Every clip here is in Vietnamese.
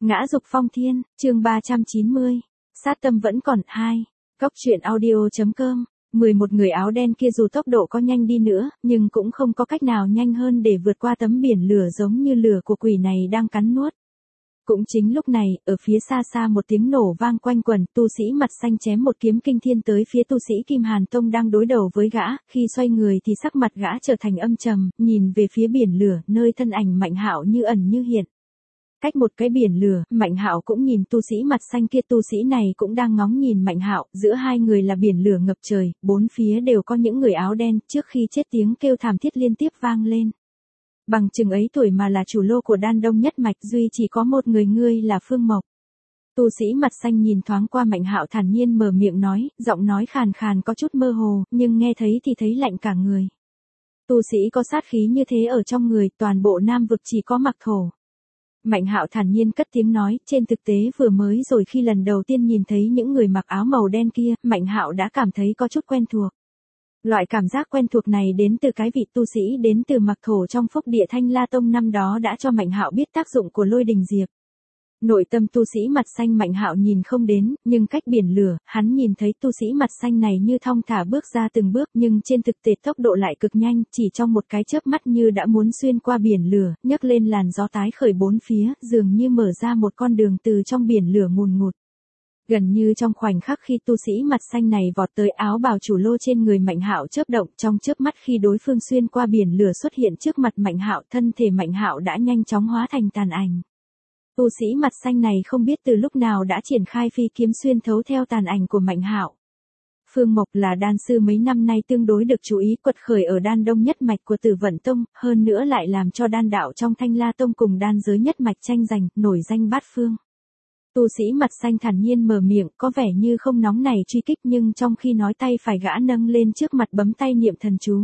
Ngã dục phong thiên, chương 390. Sát tâm vẫn còn 2. Cóc truyện audio.com. 11 người áo đen kia dù tốc độ có nhanh đi nữa, nhưng cũng không có cách nào nhanh hơn để vượt qua tấm biển lửa giống như lửa của quỷ này đang cắn nuốt. Cũng chính lúc này, ở phía xa xa một tiếng nổ vang quanh quẩn, tu sĩ mặt xanh chém một kiếm kinh thiên tới phía tu sĩ Kim Hàn Tông đang đối đầu với gã, khi xoay người thì sắc mặt gã trở thành âm trầm, nhìn về phía biển lửa, nơi thân ảnh Mạnh Hạo như ẩn như hiện. Cách một cái biển lửa, Mạnh Hạo cũng nhìn tu sĩ mặt xanh kia, tu sĩ này cũng đang ngóng nhìn Mạnh Hạo, giữa hai người là biển lửa ngập trời, bốn phía đều có những người áo đen, trước khi chết tiếng kêu thảm thiết liên tiếp vang lên. Bằng chừng ấy tuổi mà là chủ lô của Đan Đông nhất mạch, duy chỉ có một người, ngươi là Phương Mộc. Tu sĩ mặt xanh nhìn thoáng qua Mạnh Hạo, thản nhiên mở miệng nói, giọng nói khàn khàn có chút mơ hồ, nhưng nghe thấy thì thấy lạnh cả người. Tu sĩ có sát khí như thế ở trong người, toàn bộ Nam vực chỉ có Mặc Thổ. Mạnh Hạo thản nhiên cất tiếng nói, trên thực tế vừa mới rồi khi lần đầu tiên nhìn thấy những người mặc áo màu đen kia, Mạnh Hạo đã cảm thấy có chút quen thuộc. Loại cảm giác quen thuộc này đến từ cái vị tu sĩ đến từ Mặc Thổ trong Phúc Địa Thanh La Tông năm đó đã cho Mạnh Hạo biết tác dụng của Lôi Đình Diệp. Nội tâm tu sĩ mặt xanh Mạnh Hạo nhìn không đến, nhưng cách biển lửa, hắn nhìn thấy tu sĩ mặt xanh này như thong thả bước ra từng bước, nhưng trên thực tế tốc độ lại cực nhanh, chỉ trong một cái chớp mắt như đã muốn xuyên qua biển lửa, nhấc lên làn gió tái khởi bốn phía, dường như mở ra một con đường từ trong biển lửa ngùn ngụt. Gần như trong khoảnh khắc khi tu sĩ mặt xanh này vọt tới, áo bào chủ lô trên người Mạnh Hạo chớp động, trong chớp mắt khi đối phương xuyên qua biển lửa xuất hiện trước mặt Mạnh Hạo, thân thể Mạnh Hạo đã nhanh chóng hóa thành tàn ảnh. Tu sĩ mặt xanh này không biết từ lúc nào đã triển khai phi kiếm xuyên thấu theo tàn ảnh của Mạnh Hạo. Phương Mộc là đan sư mấy năm nay tương đối được chú ý, quật khởi ở Đan Đông nhất mạch của Tử Vận Tông, hơn nữa lại làm cho đan đạo trong Thanh La Tông cùng đan giới nhất mạch tranh giành, nổi danh bát phương. Tu sĩ mặt xanh thản nhiên mở miệng, có vẻ như không nóng này truy kích, nhưng trong khi nói tay phải gã nâng lên trước mặt bấm tay niệm thần chú.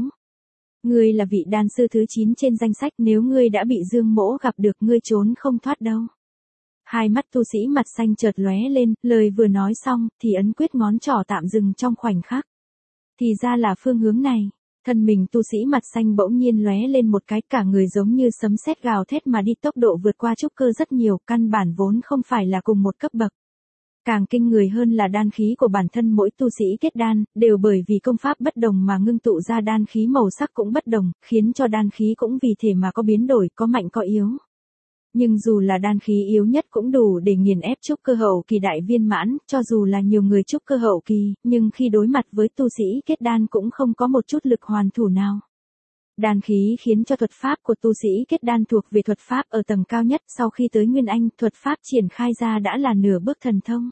Ngươi là vị đan sư thứ 9 trên danh sách, nếu ngươi đã bị Dương Mỗ gặp được, ngươi trốn không thoát đâu. Hai mắt tu sĩ mặt xanh chợt lóe lên, lời vừa nói xong, thì ấn quyết ngón trỏ tạm dừng trong khoảnh khắc. Thì ra là phương hướng này. Thân mình tu sĩ mặt xanh bỗng nhiên lóe lên một cái, cả người giống như sấm sét gào thét mà đi, tốc độ vượt qua trúc cơ rất nhiều, căn bản vốn không phải là cùng một cấp bậc. Càng kinh người hơn là đan khí của bản thân mỗi tu sĩ kết đan, đều bởi vì công pháp bất đồng mà ngưng tụ ra đan khí màu sắc cũng bất đồng, khiến cho đan khí cũng vì thế mà có biến đổi, có mạnh có yếu. Nhưng dù là đan khí yếu nhất cũng đủ để nghiền ép trúc cơ hậu kỳ đại viên mãn, cho dù là nhiều người trúc cơ hậu kỳ, nhưng khi đối mặt với tu sĩ kết đan cũng không có một chút lực hoàn thủ nào. Đan khí khiến cho thuật pháp của tu sĩ kết đan thuộc về thuật pháp ở tầng cao nhất, sau khi tới Nguyên Anh, thuật pháp triển khai ra đã là nửa bước thần thông.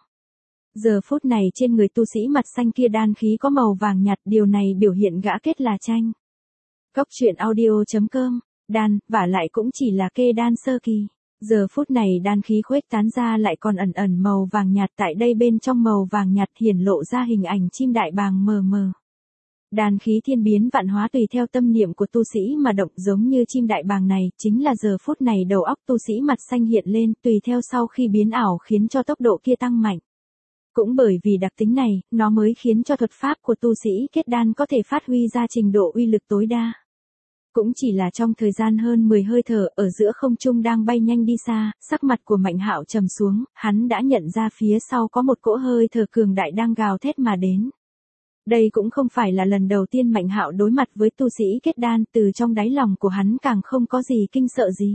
Giờ phút này trên người tu sĩ mặt xanh kia đan khí có màu vàng nhạt, điều này biểu hiện gã kết là tranh. Cóc truyện audio.com. Đan, vả lại cũng chỉ là kê đan sơ kỳ. Giờ phút này đan khí khuếch tán ra lại còn ẩn ẩn màu vàng nhạt, tại đây bên trong màu vàng nhạt hiển lộ ra hình ảnh chim đại bàng mờ mờ. Đan khí thiên biến vạn hóa tùy theo tâm niệm của tu sĩ mà động, giống như chim đại bàng này, chính là giờ phút này đầu óc tu sĩ mặt xanh hiện lên, tùy theo sau khi biến ảo khiến cho tốc độ kia tăng mạnh. Cũng bởi vì đặc tính này, nó mới khiến cho thuật pháp của tu sĩ kết đan có thể phát huy ra trình độ uy lực tối đa. Cũng chỉ là trong thời gian hơn 10 hơi thở, ở giữa không trung đang bay nhanh đi xa, sắc mặt của Mạnh Hạo trầm xuống, hắn đã nhận ra phía sau có một cỗ hơi thở cường đại đang gào thét mà đến. Đây cũng không phải là lần đầu tiên Mạnh Hạo đối mặt với tu sĩ kết đan, từ trong đáy lòng của hắn càng không có gì kinh sợ gì.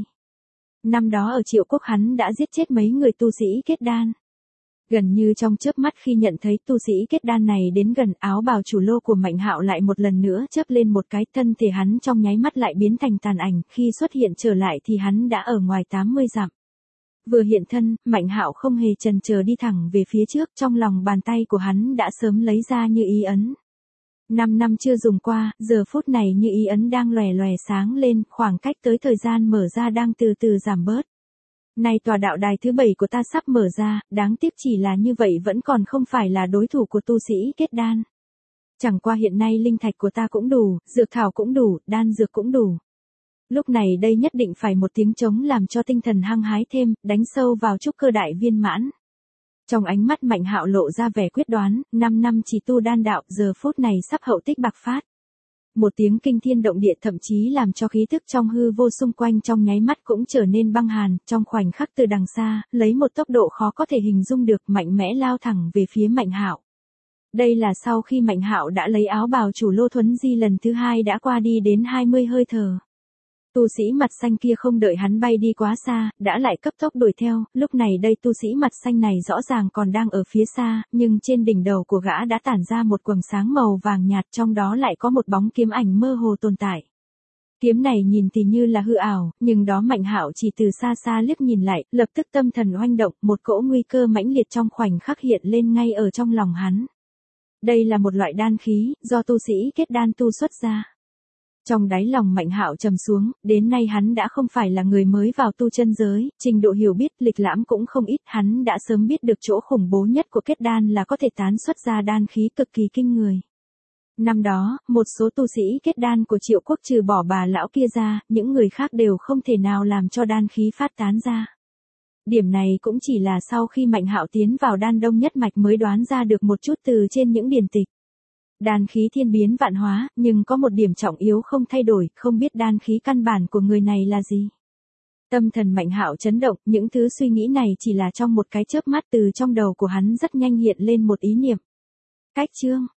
Năm đó ở Triệu Quốc hắn đã giết chết mấy người tu sĩ kết đan. Gần như trong chớp mắt khi nhận thấy tu sĩ kết đan này đến gần, áo bào chủ lô của Mạnh Hạo lại một lần nữa chớp lên một cái, thân thể hắn trong nháy mắt lại biến thành tàn ảnh, khi xuất hiện trở lại thì hắn đã ở ngoài 80 dặm. Vừa hiện thân, Mạnh Hạo không hề chần chờ đi thẳng về phía trước, trong lòng bàn tay của hắn đã sớm lấy ra như ý ấn. 5 năm chưa dùng qua, giờ phút này như ý ấn đang lòe lòe sáng lên, khoảng cách tới thời gian mở ra đang từ từ giảm bớt. Nay tòa đạo đài thứ 7 của ta sắp mở ra, đáng tiếc chỉ là như vậy vẫn còn không phải là đối thủ của tu sĩ kết đan. Chẳng qua hiện nay linh thạch của ta cũng đủ, dược thảo cũng đủ, đan dược cũng đủ. Lúc này đây nhất định phải một tiếng trống làm cho tinh thần hăng hái thêm, đánh sâu vào trúc cơ đại viên mãn. Trong ánh mắt Mạnh Hạo lộ ra vẻ quyết đoán, 5 năm chỉ tu đan đạo, giờ phút này sắp hậu tích bạc phát. Một tiếng kinh thiên động địa thậm chí làm cho khí thức trong hư vô xung quanh trong nháy mắt cũng trở nên băng hàn, trong khoảnh khắc từ đằng xa, lấy một tốc độ khó có thể hình dung được mạnh mẽ lao thẳng về phía Mạnh Hạo. Đây là sau khi Mạnh Hạo đã lấy áo bào chủ Lô Thuấn Di lần thứ hai đã qua đi đến 20 hơi thở. Tu sĩ mặt xanh kia không đợi hắn bay đi quá xa, đã lại cấp tốc đuổi theo, lúc này đây tu sĩ mặt xanh này rõ ràng còn đang ở phía xa, nhưng trên đỉnh đầu của gã đã tản ra một quầng sáng màu vàng nhạt, trong đó lại có một bóng kiếm ảnh mơ hồ tồn tại. Kiếm này nhìn thì như là hư ảo, nhưng đó Mạnh Hạo chỉ từ xa xa liếc nhìn lại, lập tức tâm thần oanh động, một cỗ nguy cơ mãnh liệt trong khoảnh khắc hiện lên ngay ở trong lòng hắn. Đây là một loại đan khí, do tu sĩ kết đan tu xuất ra. Trong đáy lòng Mạnh Hạo trầm xuống, đến nay hắn đã không phải là người mới vào tu chân giới, trình độ hiểu biết, lịch lãm cũng không ít, hắn đã sớm biết được chỗ khủng bố nhất của kết đan là có thể tán xuất ra đan khí cực kỳ kinh người. Năm đó, một số tu sĩ kết đan của Triệu Quốc trừ bỏ bà lão kia ra, những người khác đều không thể nào làm cho đan khí phát tán ra. Điểm này cũng chỉ là sau khi Mạnh Hạo tiến vào đan đông nhất mạch mới đoán ra được một chút từ trên những điển tịch. Đan khí thiên biến vạn hóa, nhưng có một điểm trọng yếu không thay đổi, không biết đan khí căn bản của người này là gì. Tâm thần Mạnh Hạo chấn động, những thứ suy nghĩ này chỉ là trong một cái chớp mắt, từ trong đầu của hắn rất nhanh hiện lên một ý niệm. Cách chương,